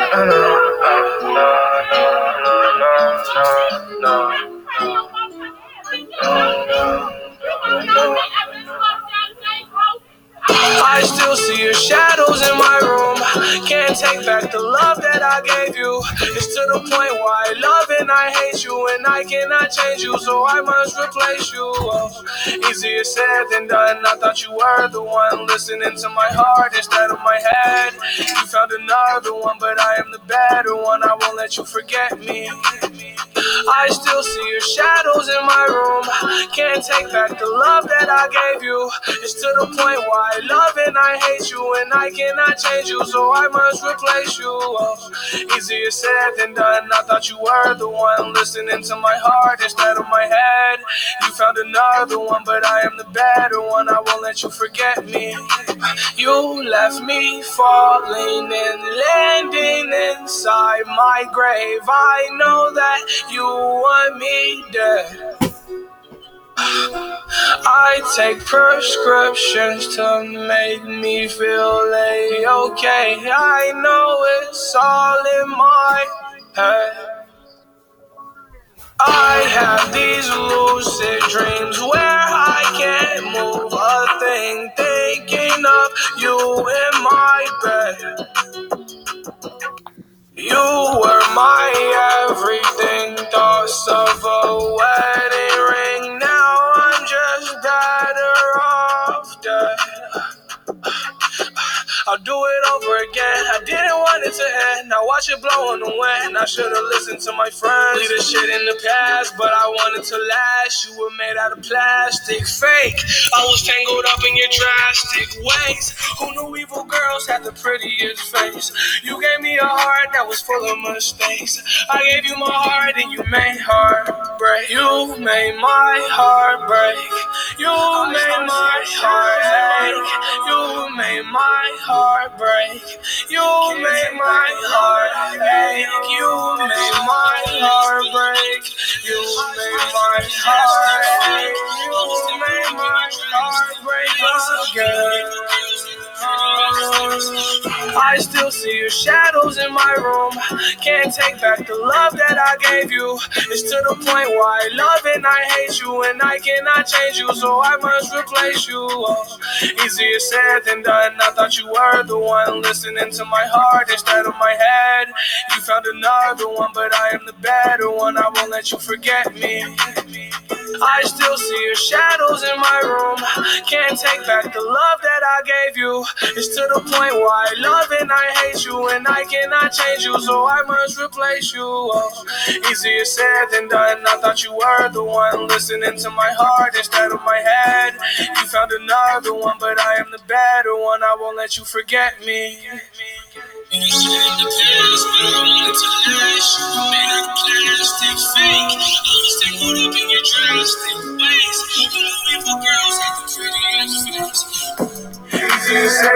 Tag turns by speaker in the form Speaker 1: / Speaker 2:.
Speaker 1: I still see your shadows in my room. Can't take back the love that I gave you. It's to the point where I love and I hate you, and I cannot change you, so I must replace you. Oh, easier said than done. I thought you were the one listening to my heart instead of my head. You found another one, but I am the better one. I won't let you forget me. I still see your shadows in my room. Can't take back the love that I gave you. It's to the point where I love and I hate you, and I cannot change you, so I must replace you. Oh, easier said than done. I thought you were the one listening to my heart instead of my head. You found another one, but I am the better one. I won't let you forget me. You left me falling and landing inside my grave. I know that you want me dead. I take prescriptions to make me feel okay. I know it's all in my head. I have these lucid dreams where I can't move a thing, thinking of you in my bed. You were my everything, thoughts of a wedding ring. Now I'm just better off dead. I'll do it over again. I didn't want it to end. Now watch it blow on the wind. I should've listened to my friends. Leave this shit in the past, but I wanted to last. You were made out of plastic, fake. I was tangled up in your drastic ways. Who knew evil girls had the prettiest face? You gave me a heart that was full of mistakes. I gave you my heart and you made heart break. You made my heart break. You made my heart ache. You made my heart break. You made my heart ache. You made my heart break. You made my heart ache. You made my heart break again. I still see your shadows in my room. Can't take back the love that I gave you. It's to the point where I love and I hate you, and I cannot change you, so I must replace you. Oh, easier said than done. I thought you were the one listening to my heart instead of my head. You found another one, but I am the better one. I won't let you forget me. I still see your shadows in my room. Can't take back the love that I gave you. It's to the point where I love and I hate you, and I cannot change you, so I must replace you. Oh, easier said than done. I thought you were the one listening to my heart instead of my head. You found another one, but I am the better one. I won't let you forget me. You shit in the past, but I wanted to last. You made out of plastic, fake. I was tangled up in your drastic ways. You know evil girls had the prettiest face. Easier said